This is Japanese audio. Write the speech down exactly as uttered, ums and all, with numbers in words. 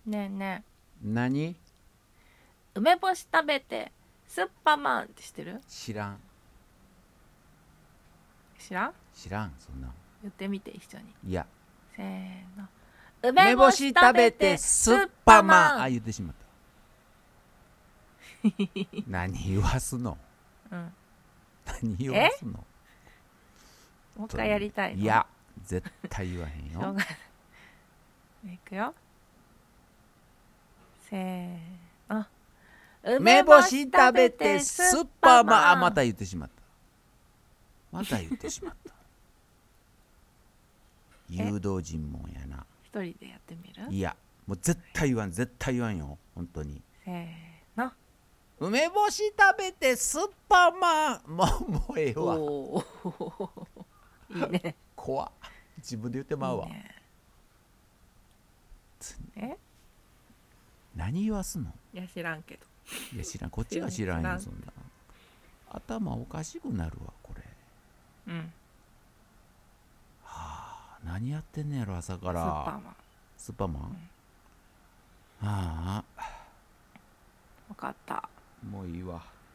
ねえね何？ え、梅干し食べてスッパマンって知ってる？ 知らん知らん？ 知らんそんなん。 言ってみて一緒に。 いや、 せーの。 梅干し食べてスッパマン。あ、言ってしまった何言わすの？ うん、 何言わすの？ もう一回やりたいの？ いや、絶対言わへんよ。 しょうがない。いくよ。せーの。 梅干し食べてスッパマン。あ、また言ってしまった。また言ってしまった誘導尋問やな。 一人でやってみる？ いや、もう絶対言わん、絶対言わんよ、本当に。 せーの。 梅干し食べてスッパマン。もう、もうええわ。 おーいいね。 怖っ。自分で言ってまうわ。 いいね。え？ 何言わすの？ いや知らんけど。 いや知らん、こっちが知らんよ、そんな。頭おかしくなるわ、これ。 うん。 はあ、何やってんねやろ、朝から。 スッパーマン。 スッパーマン、うん、はあ。 分かった。 もういいわ。